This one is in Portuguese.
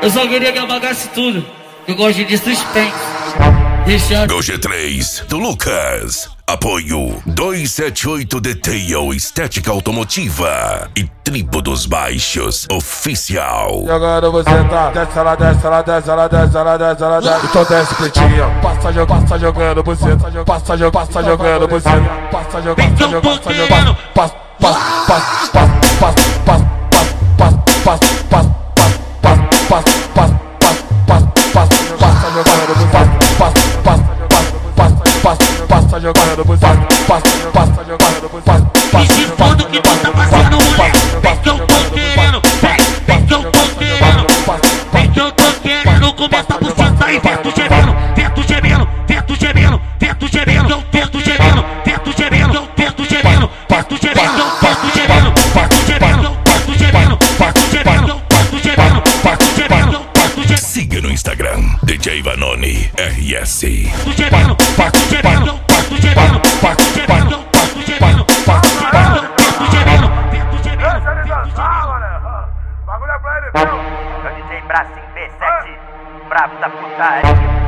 Eu só queria que apagasse tudo. Eu gosto de suspense. Go G3 do Lucas. Apoio 278 Detail Estética Automotiva e Tribo dos Baixos Oficial. E agora você tá, desce ela, desce ela, desce ela, desce ela, desce ela, desce. Então desce pretinha, passa jogando você, passa jogando você, passa jogando, passa, jogando, e se for do que tu tá fazendo, mulher, vem que eu tô querendo, vem que eu tô querendo, vem que eu tô querendo. Começa a buceta e vento gemendo, vento gemendo, vento gemendo, vento gemendo, vento gemendo, vento gemendo, vento gemendo, vento gemendo, vento gemendo, vento gemendo, vento gemendo, vento gemendo, vento gemendo, vento gemendo, vento gemendo. Siga no Instagram DJ Vanoni RS. Vento gemendo, vento gemendo, vento gemendo, vento gemendo, vento gemendo, vento gemendo, vento gemendo, vento gemendo, vento gemendo. Bagulho é pra ele, É o DJ Bracinho B7, brabo da putaria.